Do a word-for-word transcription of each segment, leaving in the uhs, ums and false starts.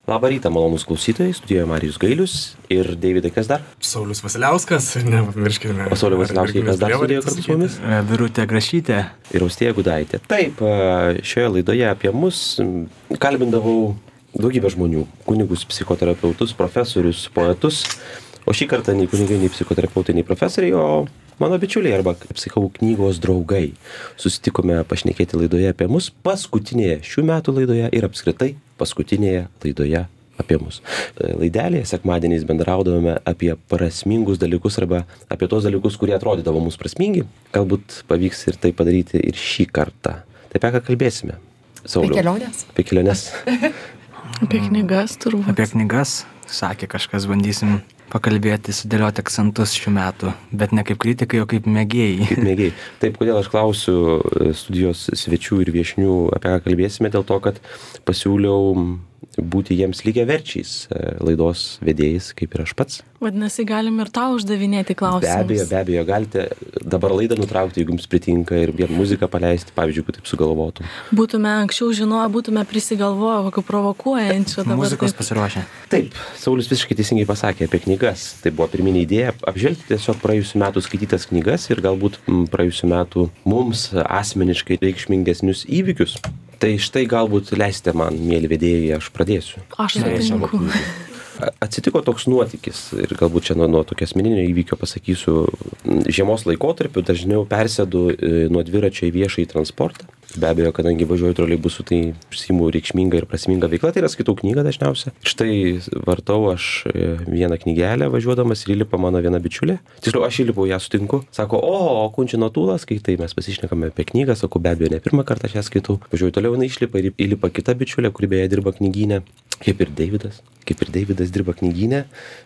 Labą rytą, malonūs klausytojai, studijoje Marijus Gailius ir Deividai, kas dar? Saulius Vasiliauskas, nepamirškime. O Saulius Vasiliauskas, kas dar studijoje kartu su mumis? Birutė Grašytė. Ir Austėja Gudaitė. Taip, šioje laidoje apie mus kalbindavau daugybę žmonių, kunigus, psichoterapeutus, profesorius, poetus, o šį kartą nei kunigai, nei psichoterapeutai, nei profesoriai, o mano bičiuliai arba, kaip sakau, knygos draugai. Susitikome pašnekėti laidoje apie mus paskutinėje šių metų laidoje ir apskritai paskutinėje laidoje apie mus. Laidelėje sekmadieniais bendraudavome apie prasmingus dalykus arba apie tos dalykus, kurie atrodydavo mums prasmingi. Galbūt pavyks ir tai padaryti ir šį kartą. Tai apie ką kalbėsime? Sauliau. Apie keliones. Apie keliones. Apie knygas turbūt. Apie knygas, sakė kažkas, bandysim pakalbėti, sudėlioti akcentus šių metų, bet ne kaip kritikai, o kaip mėgėjai. Kaip mėgėjai. Taip, kodėl aš klausiu studijos svečių ir viešnių, apie ką kalbėsime, dėl to, kad pasiūliau būti jiems lygiaverčiais laidos vedėjais, kaip ir aš pats. Vadinasi, galim ir tau uždavinėti klausimus. Be abejo, be abejo, galite dabar laidą nutraukti, jeigu jums pritinka, ir vien muziką paleisti, pavyzdžiui, kaip taip sugalvotum. Būtume anksčiau žinoję, būtume prisigalvoję, kokiu provokuojančiu dabar. Muzikos taip. pasiruošę. Taip, Saulius visiškai teisingai pasakė apie knygas. Tai buvo pirminė idėja apžvelgti tiesiog praėjusių metų skaitytas knygas ir galbūt m, praėjusių metų mums asmeniškai reikšmingesnius įvykius. Tai štai galbūt leisite man, mėly vedėjai, aš pradėsiu. Aš sutinku. Atsitiko toks nuotykis ir galbūt čia nuo, nuo tokio asmeninio įvykio pasakysiu, žiemos laikotarpiu dažniau persėdu nuo dviračio į viešąjį transportą. Be abejo, kadangi važiuoju troleibusu, tai užsiimu reikšmingą ir prasmingą veiklą, tai yra skaitau knygą dažniausia. Štai vartau aš vieną knygelę važiuodamas ir įlipa mano viena bičiulė. Tiksliau, aš įlipau, ją sutinku. Sako, o, Kunčino Tūlą skaitai, mes pasišnekame apie knygą, sakau, be abejo, ne pirmą kartą aš ją skaitau. Važiuoju toliau, jinai išlipa ir įlipa kita bičiulė, kuri beje dirba knygyne, kaip ir Deividas. Kaip ir Deividas dirba knygyne.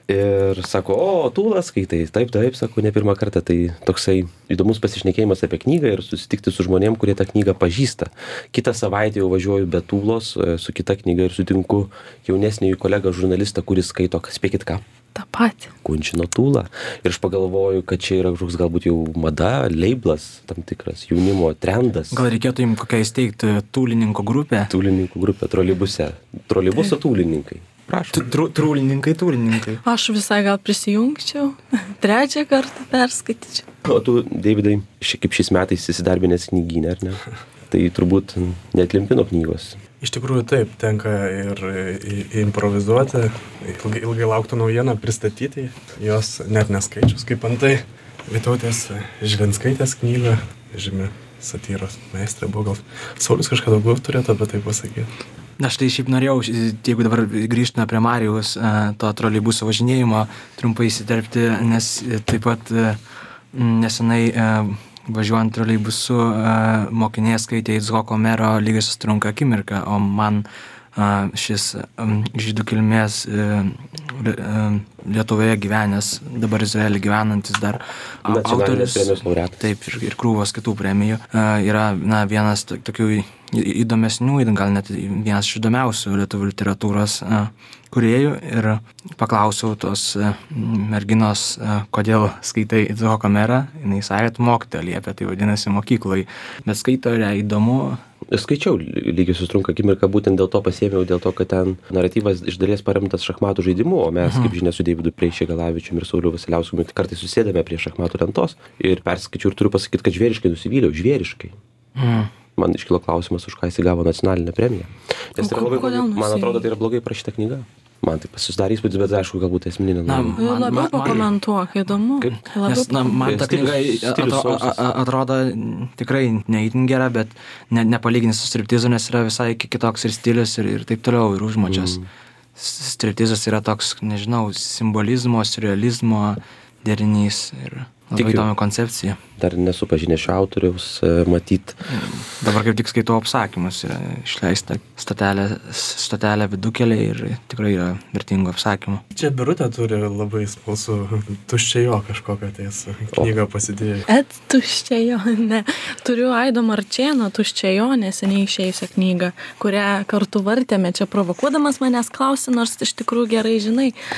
Ir sako, o, Tūlą skaitai. Taip, taip, sako, ne pirmą kartą. Tai toksai įdomus pasišnekėjimas apie knygą ir susitikti su žmonėm, kurie tą knygą pažįsta. Kitą savaitę jau važiuoju be Tūlos su kita knyga ir sutinku jaunesnį kolegą žurnalistą, kuris skaito, spėkit ką? Ta pati. Kunčino Tūlą. Ir aš pagalvoju, kad čia yra kažkoks galbūt jau mada, leiblas, tam tikras jaunimo trendas. Gal reikėtų jums kokią įsteigti tūlininkų grupę? Tūlininkų grupė, troleibuse. Troleibuso tūlininkai. Prašom. Tru- Trūlininkai, tūlininkai. Aš visai gal prisijungčiau. Trečią kartą perskaityčiau. O tu, Deividai, ši, kaip šiais metais įsidarbinęs knygyne, ar ne? Tai turbūt neatlimpino knygos. Iš tikrųjų taip, tenka ir i- improvizuoti, ilgai, ilgai lauktų naujieną pristatyti, jos net neskaičius, kaip antai Vytautės Žvinskaitės knygą, žymi satyros meistrė buvo, gal Saulius kažką daugiau turėtų apie tai pasakyti. Aš tai šiaip norėjau, jeigu dabar grįžtume prie Marijaus, to troleibuso važinėjimo, trumpai įsiterpti, nes taip pat nesenai važiuojant troleibusu mokinė skaitė Itzhoko Mero Lygiosios trunka akimirką, o man šis žydų kilmės Lietuvoje gyvenęs, dabar Izraelį gyvenantis dar Nacionalinės premijos laureatas. Taip, ir, ir krūvos kitų premijų, yra na, vienas to- tokių įdomesnių, gal net vienas iš įdomiausių lietuvių literatūros kūrėjų, ir paklausiau tos merginos, kodėl skaitai Itzhoko Merą. Jinai sakė, kad mokytoja liepia, tai vadinasi mokyklai, bet skaito ir įdomu. Skaičiau Lygiosios trunka akimirką, būtent dėl to pasiėmiau, dėl to, kad ten naratyvas iš dalies paremtas šachmatų žaidimu, o mes, kaip žinia, su Deividu Pleišegalavičiumi ir Sauliu Vasiliauskumi kartais susėdame prie šachmatų lentos ir perskaičiau ir turiu pasakyti, kad žvėriškai nusivyliau, žvėriškai. Mm. Man iškilo klausimas, už ką jis gavo nacionalinę premiją. Nes tai yra O labai, kodėl blogai- man atrodo, nusivylė? tai yra blogai parašyta knyga. Man tai susidarė įspūdis, bet aišku, galbūt esminė. Na, nuomonė. Man- Labiau man- pakomentuok, įdomu. Kaip? Labiau Nes na, man ta Stilius- knyga stilius atro, sausas. a- a- atrodo tikrai neįtin gera, bet ne, nepalyginti su striptizu, nes yra visai ki- kitoks ir stilius ir, ir taip toliau, ir užmačios. Mm. Striptizas yra toks, nežinau, simbolizmo, surrealizmo derinys ir labai Tikiu. įdomi koncepcija. Dar nesu pažinęs šio autoriaus, e, matyt. Dabar kaip tik skaitau apsakymus, yra išleista stotelė, stotelė vidukeliai ir tikrai yra vertingų apsakymų. Čia Birutė turi labai smalsų tuščiojo kažkokią tais knygą pasidėjai. Et tuščiojo, ne. Turiu Aido Marčėno tuščiojo neseniai išėjusią knygą, kurią kartu vartėme čia provokuodamas manęs klausti, nors iš tikrųjų gerai žinai.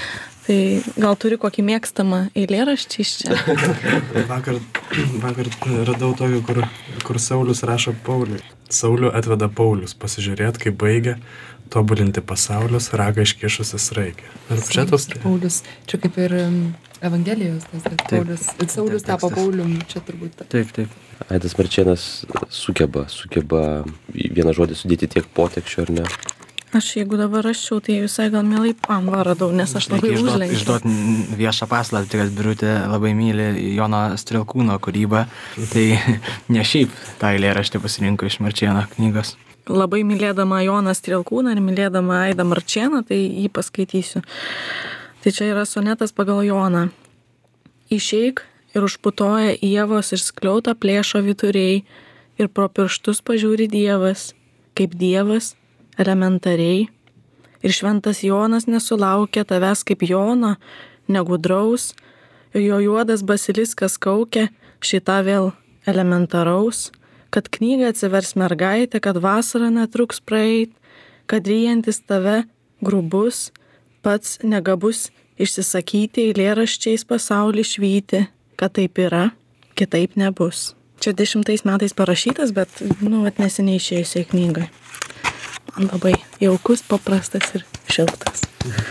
Tai gal turi kokį mėgstamą eilėraštį iš čia? Vakar, vakar radau tokį, kur, kur Saulius rašo Pauliui. Saulių atveda Paulius, pasižiūrėt, kaip baigia tobulinti pasaulius, ragą iškišusias raigę. Ar čia tos? Paulius, čia kaip ir um, Evangelijos, tas kad Paulius, Saulius tapo Paulium, čia turbūt. Taip, taip. Aidas Marčėnas sugeba, sugeba vieną žodį sudėti tiek potekščio, ar ne? Aš jeigu dabar raščiau, tai visai gal mielai Panvą radau, nes aš labai užlenkiau. Išduot viešą paslaptį, kad Birutė labai myli Jono Strielkūno kūrybą, tai ne šiaip tą eilėraštį pasirinko iš Marčėno knygos. Labai mylėdama Joną Strielkūną ir mylėdama Aidą Marčėną, tai jį paskaitysiu. Tai čia yra sonetas pagal Joną. Išeik ir užputoja ievos ir skliautą plėšo vyturiai ir pro pirštus pažiūri Dievas, kaip Dievas, elementariai. Ir šventas Jonas nesulaukė tavęs kaip Jono, negudraus, jo juodas basiliskas kaukia šitą vėl elementaraus, kad knygą atsivers mergaitė, kad vasara netruks praeit, kad ryjantis tave grubus, pats negabus išsisakyti eilėraščiais pasaulį švyti, kad taip yra, kitaip nebus. Čia dešimtais metais parašytas, bet, nu, vat neseniai išėjusiai knygai. Man labai jaukus, paprastas ir šiltas.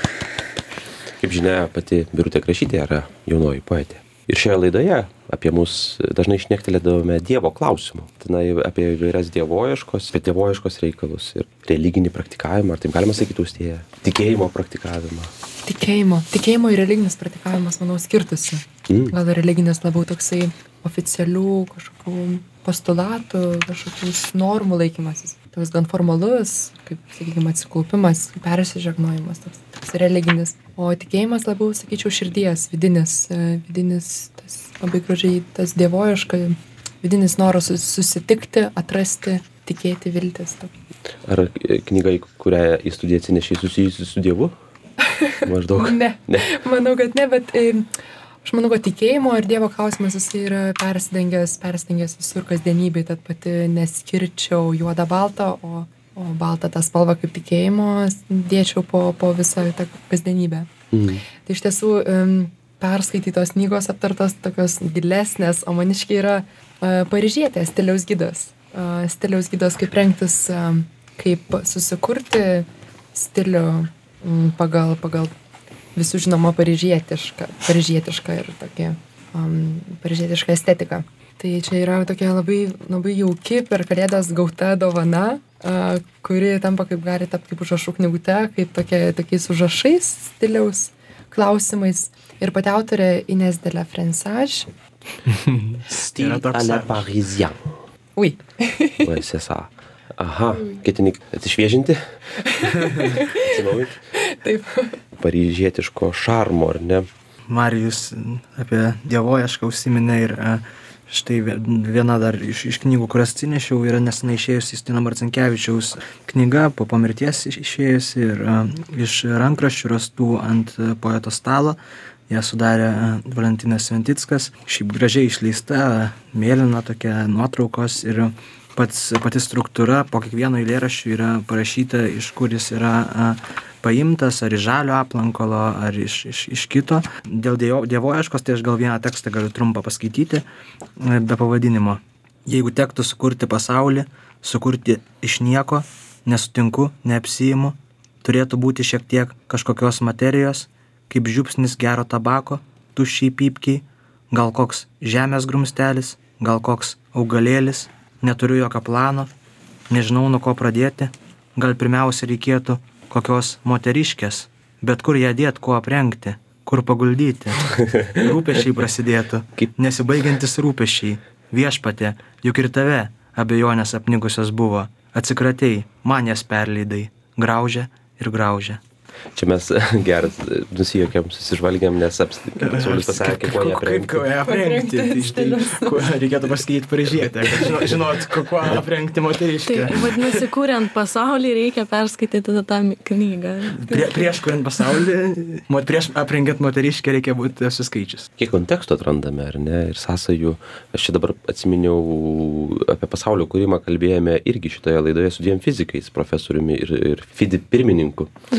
Kaip žinia, pati Birutė Krašytė yra jaunoji poetė. Ir šioje laidoje apie mus dažnai šnektelėdavome Dievo klausimų. Tenai apie įvairias dievoieškos, apie dievoieškos reikalus ir religinį praktikavimą, ar taip galima sakyti, Austėja, tikėjimo praktikavimą. Tikėjimo. Tikėjimo ir religinis praktikavimas, manau, skirtusi. Mm. Gal religinis labiau toksai oficialių kažkokių postulatų, kažkokių normų laikymasis. Toks gan formalus, kaip, sakykime, atsikaupimas, persižegnojimas, toks, toks religinis. O tikėjimas labiau, sakyčiau, širdies, vidinis, vidinis, tas labai gražiai, tas dievoiška, vidinis noras susitikti, atrasti, tikėti, viltis. Ar knyga, kurią į studiją atsinešiai, susijusi su Dievu? Maždaug. ne. ne, manau, kad ne, bet e, aš manau, kad tikėjimo ir Dievo klausimas jis yra persidengęs, persidengęs visur kasdienybėje, tad pati neskirčiau juodą baltą, o, o baltą tą spalvą kaip tikėjimo dėčiau po, po visą tą kasdienybę. Mm. Tai iš tiesų um, perskaitytos knygos aptartos tokios gilesnės, o maniškiai yra uh, Paryžietė, stiliaus gidas. Uh, stiliaus gidas, kaip rengtis, uh, kaip susikurti stilių um, pagal, pagal visų žinoma paryžietiška, paryžietiška ir tokia um, paryžietiška estetika. Tai čia yra tokia labai, labai jauki per kalėdas gauta dovana, uh, kuri tampa kaip gali tapti kaip užrašų knygute, kaip tokia, tokiais užrašais stiliaus klausimais. Ir pati autorė Inés de la Frençage. Style à la Parisien. Oui. Ouais, c'est ça. Aha, ketini atsišviežinti? Atsinaujinti? Taip. Paryžietiško šarmo, ar ne? Marijus apie dievoiešką užsiminė ir štai viena dar iš, iš knygų, kurias atsinešiau, yra nesenai išėjusi Justino Marcinkevičiaus knyga, po pamirties išėjusi ir a, iš rankraščių rastų ant poeto stalo. Ją sudarė Valentinas Sventickas, šiaip gražiai išleista, mėlyna tokia nuotraukos ir pats, pati struktūra po kiekvieno eilėraščių yra parašyta, iš kur jis yra a, paimtas, ar iš žalio aplankolo, ar iš, iš, iš kito. Dėl dievoieškos, tai aš gal vieną tekstą galiu trumpą paskaityti, be pavadinimo. Jeigu tektų sukurti pasaulį, sukurti iš nieko, nesutinku, neapsiimu, turėtų būti šiek tiek kažkokios materijos, kaip žiupsnis gero tabako, tuščiai pypkiai, gal koks žemės grumstelis, gal koks augalėlis, neturiu jokio plano, nežinau nuo ko pradėti, gal pirmiausia reikėtų kokios moteriškės, bet kur ją dėt, kuo aprengti, kur paguldyti. Rūpesčiai prasidėtų, nesibaigiantis rūpesčiai, viešpatė, juk ir tave abejonės apnigusios buvo, atsikratei, man jas perleidai, graužia ir graužia. Čia mes geras nusijuokėm, susižvalgėm, nes Saulius pasakė, kuo ją aprengti. Kaip kuo ją aprengti? Tai reikėtų pasakyti Paryžietę, kad žinot, kuo aprengti moteriškę. Tai vadinasi, kuriant pasaulį, reikia perskaityti tą knygą. Prie, prieš kuriant pasaulį, prieš aprengiant moteriškę reikia būti suskaičius. Kiek konteksto atrandame, ar ne, ir sąsajų. Aš čia dabar atsiminiau apie pasaulio kūrimą, kalbėjome irgi šitoje laidoje su dviem fizikais, profesoriumi ir, ir F I D I pirmininku.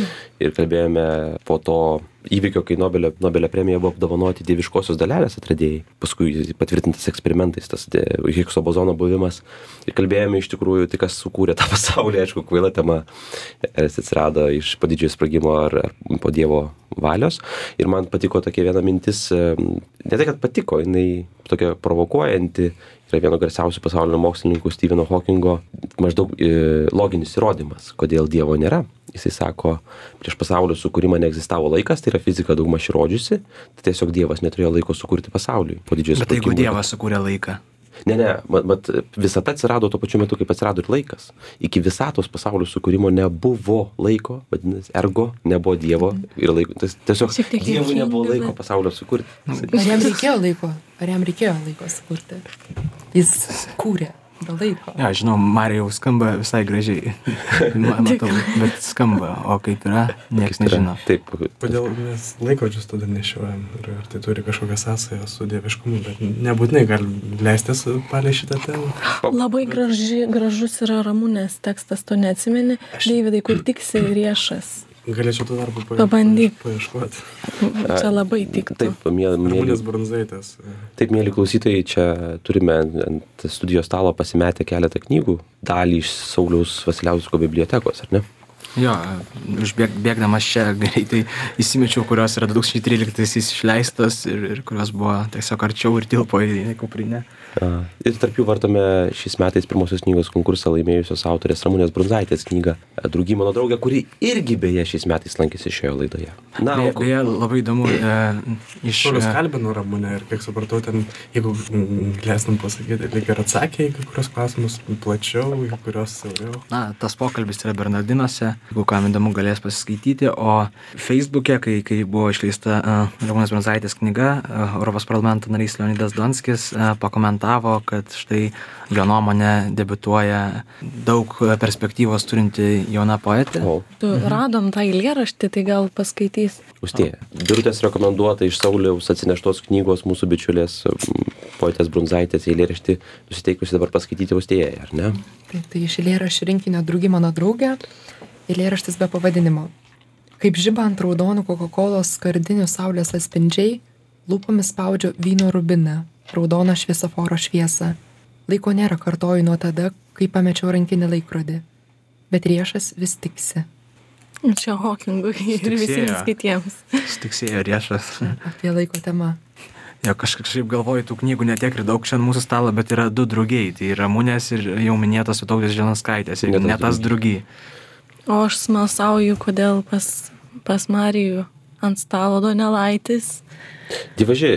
ir kalbėjome po to įvykio, kai Nobelio, Nobelio premija buvo apdovanoti dieviškosios dalelės atradėjai, paskui patvirtintas eksperimentais, tas Higgso bozono buvimas. Ir kalbėjome iš tikrųjų, tai kas sukūrė tą pasaulį, aišku, kvaila tema, ar jis atsirado iš po didžiojo sprogimo ar, ar po Dievo valios. Ir man patiko tokia viena mintis, ne tai, kad patiko, jinai tokia provokuojanti, yra vieno garsiausių pasaulio mokslininkų Stepheno Hawkingo maždaug e, loginis įrodymas, kodėl Dievo nėra. Jisai sako, prieš pasaulio sukūrimą neegzistavo laikas, tai yra fizika daugmaž įrodžiusi, tai tiesiog Dievas neturėjo laiko sukurti pasauliui po didžiojo sprogimo. Bet jeigu Dievas sukūrė laiką? Ne, ne, bet, bet visata atsirado tuo pačiu metu, kaip atsirado ir laikas. Iki visatos pasaulio sukūrimo nebuvo laiko, vadinasi, ergo, nebuvo Dievo ir laiko. Tai tiesiog Dievui nebuvo laiko pasaulio sukurti. Ar jam reikėjo laiko? Ar jam reikėjo laiko sukurti? Jis kūrė be laiko. Ja, žinau, Marijau skamba visai gražiai. Matau, bet skamba, o kaip yra, niekas nežino. Taip. Kodėl mes laikrodžius tada nešiojam ir ar tai turi kažkokią sąsają su dieviškumu, bet nebūtinai galim leistis palei šitą temą. Labai graži, gražus yra Ramunės tekstas, to neatsimeni. Deividai, kur tiksi riešas. Galėčiau to darbą pa, Pabandyk. paieškoti. Čia labai tiktų. Taip, mėly, Ramunės Brunzaitės. taip, mėly klausytojai, čia turime ant studijos stalo pasimetę keletą knygų, dalį iš Sauliaus Vasiliausko bibliotekos, ar ne? Jo, užbėg, bėgdamas čia greitai įsimečiau, kurios yra du tūkstančiai tryliktaisiais išleistos ir, ir kurios buvo tiesiog arčiau ir tilpo į kuprinę. A, ir tarp jų vartome šiais metais pirmosios knygos konkursą laimėjusios autorės Ramunės Brunzaitės knygą Draugy mano draugė, kuri irgi beje šiais metais lankėsi šioje laidoje. Na, Beje, o, beje labai įdomu, e, iš... Saulius kalbino Ramunę ir kiek supratau, ten, jeigu leistum pasakyti, lyg ir atsakė į kai kurios klausimus plačiau, į kurios siauriau. Na, tas pokalbis yra Bernardinuose, jeigu kam įdomu galės pasiskaityti, o Facebook'e, kai, kai buvo išleista uh, Ramunės Brunzaitės knyga, uh, Europos parlamento narys Leonidas Donskis uh, pakomentavo, kad štai jo nuomonė debiutuoja daug perspektyvos turinti jauna poetė. o Tu radom tą eilėraštį, tai gal paskaitys. Austėja. Birutės rekomenduota iš Sauliaus atsineštos knygos mūsų bičiulės m, poetės Brunzaitės eilėraštį, nusiteikusi dabar paskaityti Austėjai, ar ne? Taip, tai iš eilėraščio rinkinio Draugy mano draugė, eilėraštis be pavadinimo. Kaip žiba ant raudonų Coca-Colos skardinių saulės atspindžiai, lūpomis spaudžiu vyno rubiną, raudoną šviesoforo šviesą. Laiko nėra, kartoju nuo tada, kai pamečiau rankinį laikrodį. Bet riešas vis tiksi. Čia Hawkingui ir visiems kitiems. Stiksėjo riešas. Apie laiko temą. Jo, kažkaip galvoju, tų knygų netiek ir daug šiandien mūsų stalo, bet yra du drugiai. Tai Ramunės ir jau minėtos Vytautės Žilianskaitės. Ir ne tas drugiai. O aš smalsauju, kodėl pas, pas Marijų ant stalo Donelaitis. Dievaži,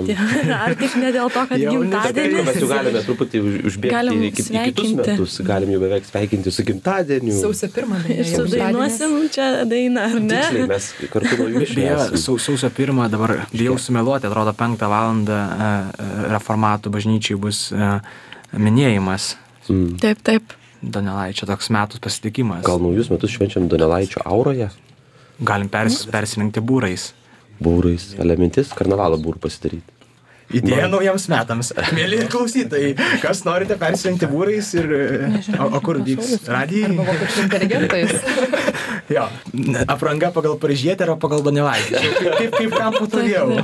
Ar tik ne dėl to, kad Jau gimtadienis? mes jau galime truputį už- užbėgti Galim į, kit- į kitus sveikinti. metus, galim jau beveik sveikinti su gimtadieniu. Sausio pirmą Ir beje. jau sudainuosim čia dainą, ar ne? Tiksliai, mes kartu nuo jų Beje, išvėsim. sau- sausio pirmą dabar bijau sumeluoti, atrodo penktą valandą e, e, reformatų bažnyčiai bus e, minėjimas. Mm. Taip, taip. Donelaičio toks metų pasitikimas. Gal naujus metus švenčiam Donelaičio auroje? Galim pers, persirinkti būrais. Būrais, elementis, karnavalo būrų pasidaryti. Idėja naujiems metams. Mėly klausytojai, kas norite persirinkti būrais ir... O, o kur vyks? Radijai? Arba vokiečių inteligentais. Jo. Apranga pagal Paryžietę ar pagal Donelaitį. Kaip, kaip, kaip kam patogiau.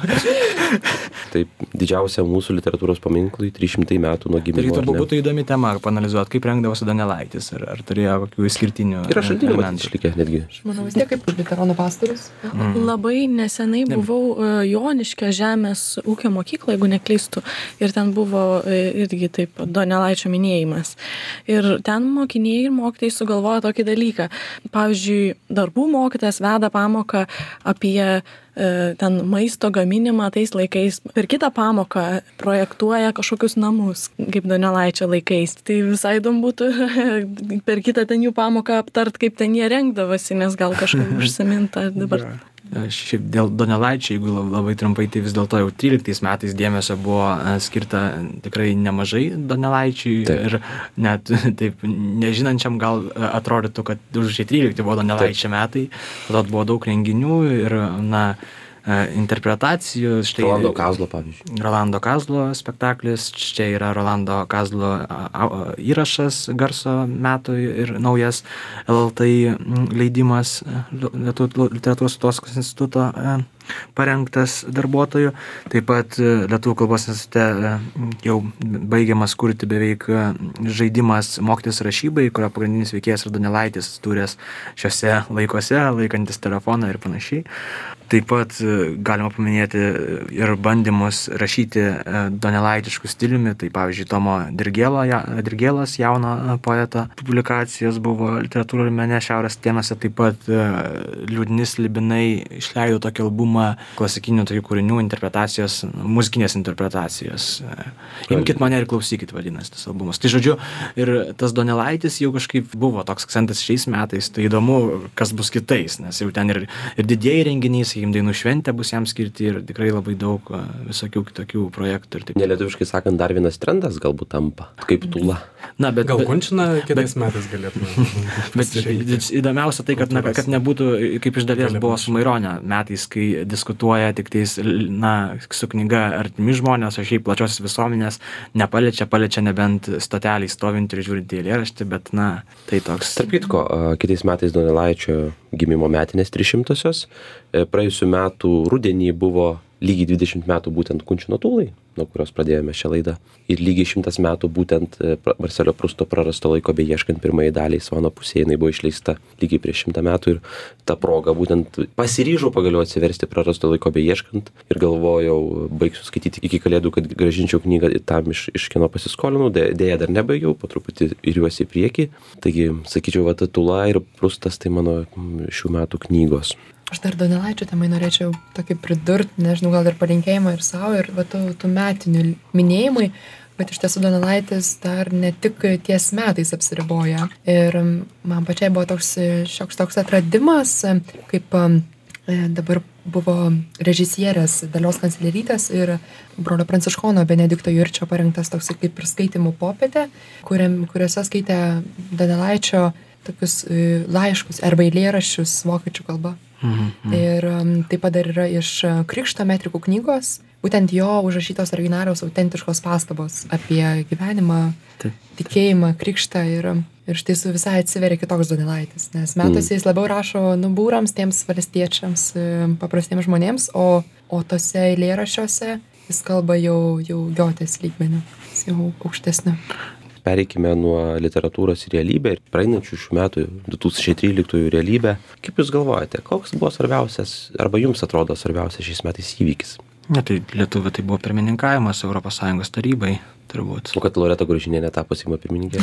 Taip, didžiausia mūsų literatūros paminklui, trys šimtai metų nuo Tai gimimo. reiktų ar ne? būtų įdomi tema panalizuoti, kaip rengdavosi Donelaitis, ar, ar turėjo kokių išskirtinių Yra šaltinių matyt elementų. išlikę netgi. Aš manau, vis tiek kaip liuteronų pastorius. Labai nesenai buvau e, Joniškio žemės ūkio mokykloje, jeigu neklystu. Ir ten buvo e, irgi taip Donelaičio minėjimas. Ir ten mokiniai ir mokytojai sugalvojo tokį dalyką. Pavyzdžiui, darbų mokytojas veda pamoką apie e, ten maisto gaminimą tais laikais. Per kitą pamoką projektuoja kažkokius namus, kaip Donelaičio laikais. Tai visai įdomu būtų per kitą ten jų pamoką aptart, kaip ten jie rengdavosi, nes gal kažkaip užsiminta dabar. Šiaip dėl Donelaičio, jeigu labai trumpai, tai vis dėlto jau tryliktais metais dėmesio buvo e, skirta tikrai nemažai Donelaičiui. Taip. Ir net taip nežinančiam gal e, atrodytų, kad du tūkstančiai trylikti buvo Donelaičio metai. Tada buvo daug renginių ir, na, interpretacijų. Štai Rolando Kazlo, pavyzdžiui. Rolando Kazlo spektaklis, čia yra Rolando Kazlo įrašas garso metų ir naujas L L T leidimas Lietuvių literatūros tautosakos instituto parengtas darbuotojų. Taip pat Lietuvių kalbos institute jau baigiamas kurti beveik žaidimas mokytis rašybai, kurio pagrindinis veikėjas yra Donelaitis, turės šiuose laikuose, laikantis telefoną ir panašiai. Taip pat galima paminėti ir bandymus rašyti donelaitiškų stiliumi, tai pavyzdžiui Tomo Dirgėlo, Dirgėlos jauno poeto publikacijos buvo literatūra ir mene šiaurės atėnuose, taip pat Liūdni slibinai išleido tokį albumą klasikinių tokių kūrinių interpretacijos, muzikinės interpretacijos. Imkit mane ir klausykit, vadinasi tas albumas. Tai žodžiu, ir tas Donelaitis jau kažkaip buvo toks akcentas šiais metais, tai įdomu, kas bus kitais, nes jau ten ir, ir didieji renginiai, sakykim, dainų šventė bus jam skirti ir tikrai labai daug visokių kitokių projektų. Ir taip. Nelietuviškai sakant, dar vienas trendas galbūt tampa, kaip tula. Na, bet, Gal bet, Kunčiną kitais metais galėtume. bet įdomiausia tai, kad, na, kad nebūtų, kaip iš dalies buvo su Maironio metais, kai diskutuoja tik tais, na, su knyga artimi žmonės, o šiaip plačios visuomenės nepaliečia, paliečia nebent stoteliai stovint ir žiūrint į eilėraštį, bet, na, tai toks. Tarp kitko, kitais metais Donelaičio gimimo metinės trišimtosios, praėjusių metų rudenį buvo lygiai dvidešimt metų būtent Kunčino tūlai, nuo kurios pradėjome šią laidą. Ir lygiai šimtas metų būtent Marselio Prusto Prarasto laiko beieškant pirmąjį dalį Svano pusėje, jinai buvo išleista lygiai prieš šimtą metų ir ta proga būtent pasiryžau pagaliau atsiversti Prarasto laiko beieškant ir galvojau, baigsiu skaityti iki kalėdų, kad grąžinčiau knygą tam iš, iš kieno pasiskolinau, dėja dar nebaigiau, po truputį iriuosi į priekį. Taigi, sakyčiau, va, ta Tula ir Prustas tai mano šių metų knygos. Aš dar Donelaičio temai norėčiau tokį pridurti, nežinau, gal ir palinkėjimą ir savo, ir va, tų, tų metinių minėjimai, bet iš tiesų Donelaitis dar ne tik ties metais apsiriboja. Ir man pačiai buvo toks šioks toks atradimas, kaip dabar buvo režisierės Dalios Kanclerytės ir brolio Pranciškono Benedikto Jurčio parengtas toks kaip ir skaitymų popietė, kuriam, kuriuose skaitė Donelaičio tokius laiškus arba eilėraščius vokiečių kalba. Mhm. Ir um, taip pat dar yra iš Krikšto metrikų knygos, būtent jo užrašytos originalios autentiškos pastabos apie gyvenimą, taip, tikėjimą, krikštą ir, ir štai su visai atsiveria kitoks Donelaitis, nes metuose jis labiau rašo nubūrams, tiems valstiečiams, paprastiems žmonėms, o, o tose eilėraščiuose jis kalba jau, jau Giotės lygmeniu, jis jau aukštesniu. Pereikime nuo literatūros į realybę ir praeinančių šių metų du tūkstančiai tryliktųjų realybę. Kaip Jūs galvojate, koks buvo svarbiausias, arba Jums atrodo svarbiausias šiais metais įvykis? Ne, tai Lietuva tai buvo pirmininkavimas Europos Sąjungos tarybai, turbūt. O kad Loreta Gružinienė tapo Seimo pirmininkė?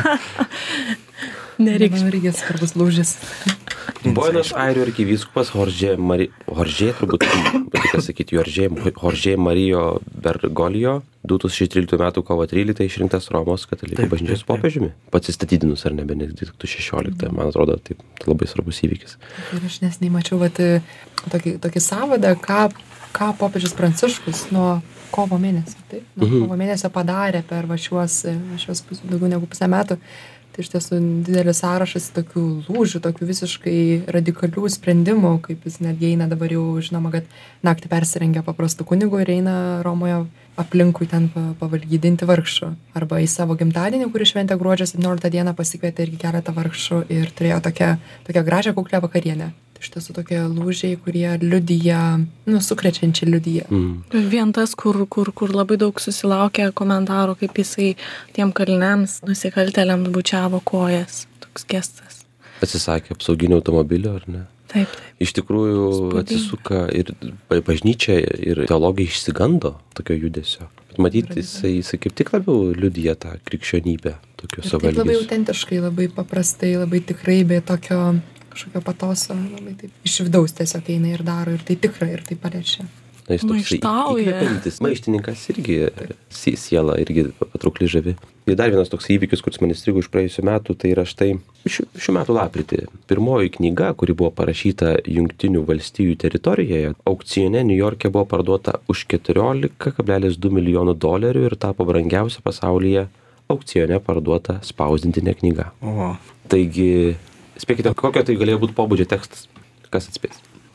Nereikia. Nereikia svarbus lūžis. Buenos Airių arkivyskupas Jorge Mari... Jorge, turbūt, reikia sakyti, Jorge, Jorge Marijo Bergoglio du tūkstančiai tryliktų metų kovo tryliktą išrinktas Romos katalikų bažnyčios popiežiumi. Pats įstatydinus ar ne, Benediktų šešioliktą, man atrodo, tai labai svarbus įvykis. Ir aš nesnei mačiau vat, tokį, tokį sąvadą, ką, ką popiežius Pranciškus nuo kovo mėnesio, taip? Nuo mhm. kovo mėnesio padarė per va šiuos, šios daugiau negu pusę metų. Tai iš tiesų didelis sąrašas tokių lūžių, tokių visiškai radikalių sprendimų, kaip jis netgi eina dabar jau žinoma, kad naktį persirengia paprastų kunigų ir eina Romoje aplinkui ten pavalgydinti vargšų. Arba į savo gimtadienį, kurį šventė gruodžio septynioliktą dieną, pasikvietė irgi keletą vargšų ir turėjo tokią, tokią gražią kuklią vakarienę. Iš tiesų tokie lūžiai, kurie liudija, nu, sukrečiančiai liudija. Mm. Vien tas, kur, kur, kur labai daug susilaukė komentarų, kaip jisai tiem kaliniams, nusikaltėliams bučiavo kojas. Toks gestas. Atsisakė apsauginio automobilio, ar ne? Taip, taip. Iš tikrųjų atsisuka ir bažnyčia ir teologai išsigando tokio judesio. Matyti, jisai, jisai kaip tik labiau liudija tą krikščionybę, tokio savo elgesio. Labai autentiškai, labai paprastai, labai tikrai, be tokio kažkokio patoso, labai taip iš vidaus tiesiog eina ir daro, ir tai tikra, ir tai paliečia. Na, jis toks įkvepiantis. Maištininkas irgi, siela irgi patraukli žavi. Ir dar vienas toks įvykis, kuris man įstrigo iš praėjusių metų, tai yra štai šių, šių metų lapkritį. Pirmoji knyga, kuri buvo parašyta Jungtinių valstijų teritorijoje, aukcione New York'e buvo parduota už keturiolika kablelis du milijonų dolerių ir tapo brangiausia pasaulyje aukcione parduota spausdintinė knyga. O. Taigi, spėkite, kokio tai galėjo būti pobūdžio tekstas? Kas atspės?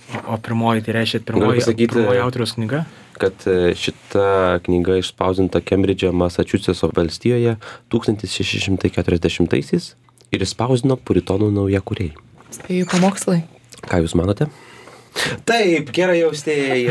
O pirmoji, tai reiškia, pirmoji, pasakyti- pirmoji autoriaus knyga? Kad e, šita knyga išspausdinta Kembridže, Masačusetso valstijoje tūkstantis šeši šimtai keturiasdešimtaisiais ir išspausdino puritonų naujakuriai. Tai pamokslai. Ką jūs manote? Taip, gerai austėjai.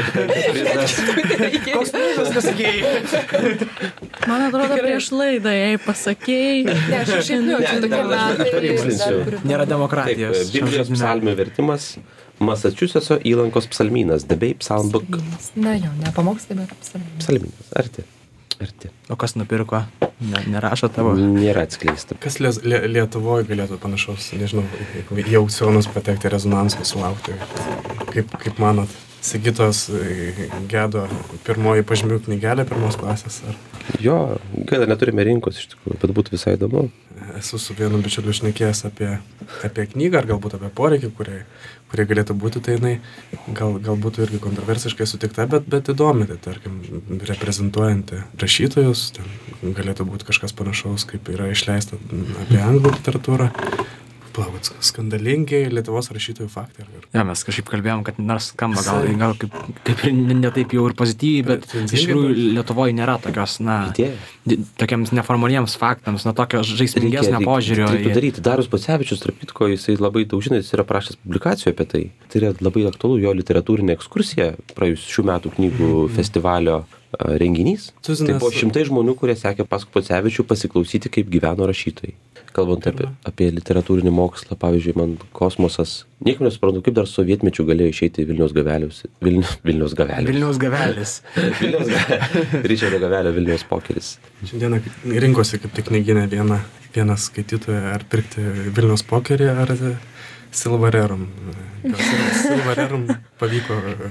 Koks prizas pasakėjai? Man atrodo, prieš laidą, jei pasakėjai. Ne, aš šiaip nu, čia tokie ne, aš metai. patikslinsiu. dar kur- Nėra Taip, demokratijos. Biblijos psalmių vertimas Masačusetso įlankos psalmynas, The Bay Psalm Book. Na jo, ne pamokslai, bet apsirūpinti. Psalmynas, arti. Arti. O kas nupirko? Ne, nerašo tavo. Nėra atskleista. Kas Lies- Lie- Lietuvoje galėtų panašaus, nežinau, į aukcionus patekti, rezonansą sulaukti? Kaip, kaip manot, Sigitos e, Gedo pirmoji pažymių knygelė pirmos klasės? Ar Jo, gaila, neturime rinkos iš tikrųjų, bet būtų visai įdomu. esu su vienu bičiuliu šnekėjęs apie, apie knygą, ar galbūt apie poreikį, kurie, kurie galėtų būti, tai jinai gal, gal būtų irgi kontroversiškai sutikta, bet, bet įdomi, tai tarkim, reprezentuojanti rašytojus, ten galėtų būti kažkas panašaus, kaip yra išleista apie anglų literatūrą. Plavot, skandalingi Lietuvos rašytojų faktai. Ar, ar. Ja, mes kažkaip kalbėjom, kad nors skamba gal, gal kaip, kaip ir ne, ne taip jau ir pozityviai, bet iš tikrųjų Lietuvoje nėra tokios, na, Idėja. di- tokiems neformaliems faktams, na, tokio žaismingesnio požiūrio. Taip į- daryti. Darius Pocevičius, tarp kitko, jisai labai daug žino, jis yra prašęs publikacijų apie tai. Tai yra labai aktualu, jo literatūrinė ekskursija, praėjus šių metų knygų festivalio a, renginys. Tuzinas- Tai buvo šimtai žmonių, kurie sekė paskui Pocevičių pasiklausyti, kaip gyveno rašytojai. Kalbant apie, apie literatūrinį mokslą, pavyzdžiui, man kosmosas, niekam nesuprantu, kaip dar sovietmečių galėjo išeiti Vilniaus Gavelius. Vilnius, Vilniaus Gavelius. Vilniaus gavelis. Vilniaus Gavelius. Ričardo Gavelio Vilniaus pokeris. Šiandieną rinkosi kaip tik knyginę vieną, vieną skaitytoją, ar pirkti Vilniaus pokerį, ar Silvarerum. Gal Silvarerum pavyko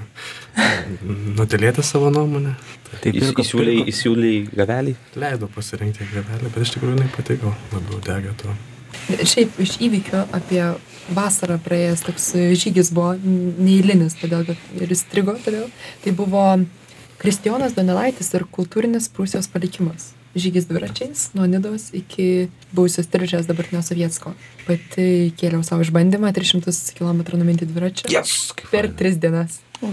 nutilėti savo nuomonę. Taip, Įs- Įsiūlei, įsiūlei Gavelį. Leido pasirinkti gavelį, bet iš tikrųjų jinai patiko, labiau degė to. Šiaip iš įvykio apie vasarą praėjęs toks žygis buvo neįlinis, todėl kad ir įstrigo, todėl. Tai buvo Kristijonas Donelaitis ir kultūrinis Prūsijos palikimas. Žygis dviračiais nuo Nidos iki buvusios Tilžės dabartinio Sovietsko. Pati kėliau savo išbandymą tris šimtus kilometrų numinti dviračiu Yes, kaip per faina. tris dienas. O,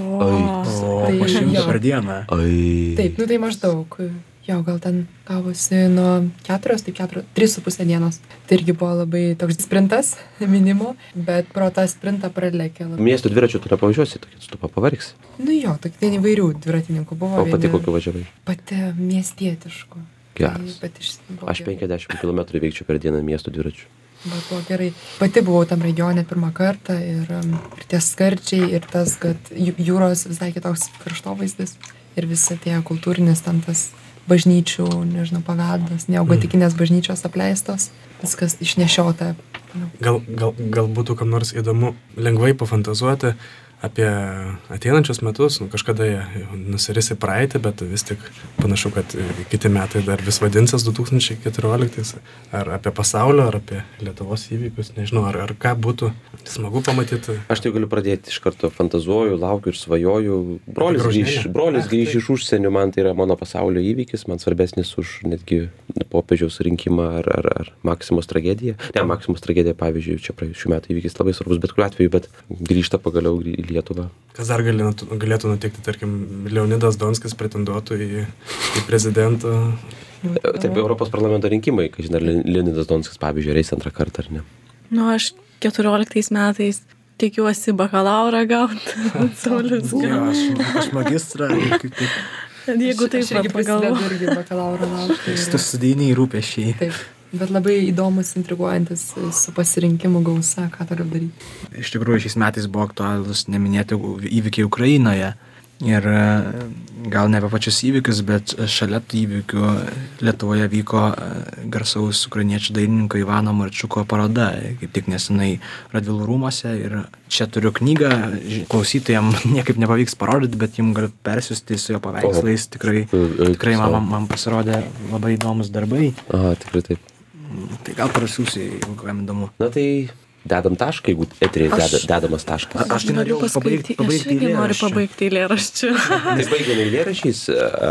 O Tai po šimtą jo. per dieną. Ai. Taip, nu tai maždaug. Jo, gal ten gavosi nuo keturios, taip keturios, trys su pusė dienos. Tai irgi buvo labai toks sprintas, minimo, bet pro tą sprintą pralekė labai. Miesto dviračių tu nepavažiuosi, tokį atstupą pavargsi. Nu jo, tokie ten įvairių dviratininkų buvo. O pati vieni- kokiu važiavai? Pati miestietiškų. Geras. Tai, bet iš, buvo Aš gerai. penkiasdešimt kilometrų veikčiau per dieną miesto dviračių. Bet buvo gerai. Pati buvau tam regione pirmą kartą ir, um, ir tie skardžiai, ir tas, kad jū- jūros visai kitoks kraštovaizdis ir visi tie kultūrinis tam tas bažnyčių, nežinau, paveldas, neogotikinės bažnyčios apleistos, viskas išnešiota. Gal, gal, gal būtų kam nors įdomu lengvai pafantazuoti apie ateinančius metus, nu, kažkada jie jau nusiris į praeitį, bet vis tik panašu, kad e, kiti metai dar vis vadinsis du tūkstančiai keturioliktais, ar apie pasaulio, ar apie Lietuvos įvykius, nežinau, ar, ar ką būtų smagu pamatyti. Aš tai galiu pradėti iš karto, fantazuoju, laukiu ir svajoju. Brolis grįž, Grožinėlę. brolis Ach, grįž taip. iš užsienio, man tai yra mano pasaulio įvykis, man svarbesnis už netgi popiežiaus rinkimą ar, ar, ar Maksimos tragediją. Ne, Maksimos tragedija, pavyzdžiui, čia praėjusių metų įvykis labai svarbus, bet kuriuo atveju, bet grįžta pagaliau grį- į Lietuvą. Kas dar galėtų, galėtų nutikti, tarkim, Leonidas Donskis pretenduotų į, į prezidentą. Taip, Europos parlamento rinkimai, kai žinai, ar Leonidas Donskis, pavyzdžiui, reis antrą kartą ar ne. nu, aš keturioliktais metais tikiuosi bakalaurą gauti. Saulius. Jo, aš, aš magistrą. kaip taip. Jeigu taip Aš irgi pat pagalvoju. prisidedu irgi bakalauro laukti. Tu studijiniai rūpešiai. Taip, bet labai įdomus, intriguojantis su pasirinkimu gausa, ką toliau daryti. Iš tikrųjų, šiais metais buvo aktualūs neminėti įvykiai Ukrainoje. Ir e, gal ne apie pačius įvykius, bet šalia tų įvykių Lietuvoje vyko e, garsaus ukrainiečių dailininko Ivano Marčiuko paroda, kaip tik nesenai Radvilų rūmuose. Ir čia turiu knygą, ži- klausytojam niekaip nepavyks parodyti, bet jums galiu persiųsti su jo paveikslais. Tikrai, tikrai man, man- man pasirodė labai įdomus darbai. Aha, tikrai taip. Tai gal prasiūsiu, jeigu kam įdomu. Na tai dedam tašką, jeigu eterį Aš- deda, dedamas taškas. Aš tai norėjau pabaigti- Aš pabaigti irgi noriu eilėraščiu. pabaigti eilėraščių. Tai baigiame eilėraščiais,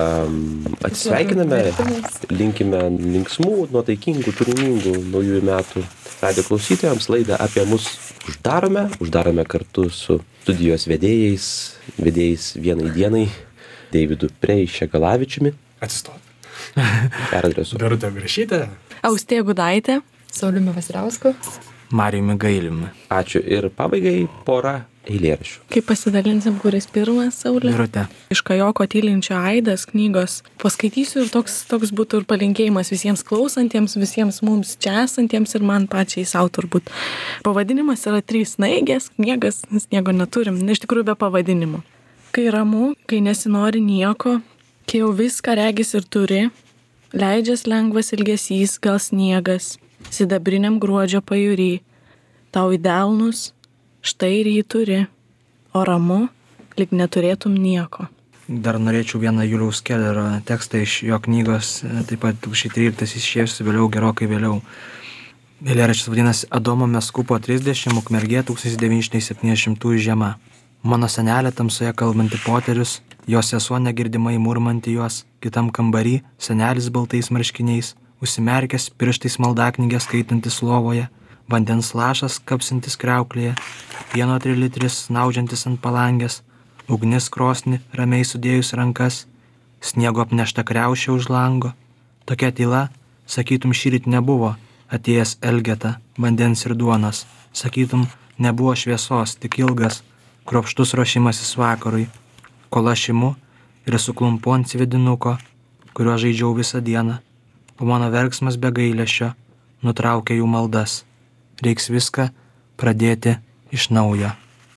um, atsisveikiname, linkime linksmų, nuotaikingų, turiningų naujųjų metų radijo klausytojams. Laidą apie mus uždarome, uždarome kartu su studijos vedėjais, vedėjais vienai dienai, Deividu Preišegalavičiumi. Atsistot. Peradresu. Birutė Grašytė. Austėja Gudaitė. Sauliumi Vasiliausku. Marijumi Gailiumi. Ačiū ir pabaigai pora eilėraščių. Kaip pasidalinsim, kuris pirmas, Saulė? Birutė. Iš Kajoko Tylinčio aidas knygos paskaitysiu ir toks, toks būtų ir palinkėjimas visiems klausantiems, visiems mums čia esantiems ir man pačiai savo turbūt. Pavadinimas yra trys snaigės, sniegas, sniego neturim, iš tikrųjų be pavadinimo. Kai ramu, kai nesinori nieko, kai jau viską regis ir turi, leidžias lengvas ilgesys, gal sniegas, sidabriniam gruodžio pajūry, tau į delnus, štai ir jį turi, o ramu, lyg neturėtum nieko. Dar norėčiau vieną Juliaus Kellerio tekstą iš jo knygos, taip pat du tūkstančiai tryliktaisiais išėjusi vėliau, gerokai vėliau. Eilėraštis vadinasi Adomo Meskupo trisdešimt, Ukmergė tūkstantis devyni šimtai septyniasdešimtųjų žiema. Mano senelė tamsoje kalbanti poterius, jos sesuo negirdimai murmanti juos, kitam kambarį senelis baltais marškiniais, užsimerkęs pirštais maldaknygę skaitantis lovoje, vandens lašas kapsintis kriauklėje, pieno trilitris snaudžiantis ant palangės, ugnis krosni ramiai sudėjus rankas, sniego apnešta kriaušė už lango. Tokia tyla, sakytum, šįryt nebuvo, atėjęs Elgeta, vandens ir duonos, sakytum, nebuvo šviesos, tik ilgas, kruopštus ruošimasis vakarui, kol aš imu ir suklumpu ant sviedinuko, kuriuo žaidžiau visą dieną, o mano verksmas be gailesčio nutraukia jų maldas. Reiks viską pradėti iš naujo.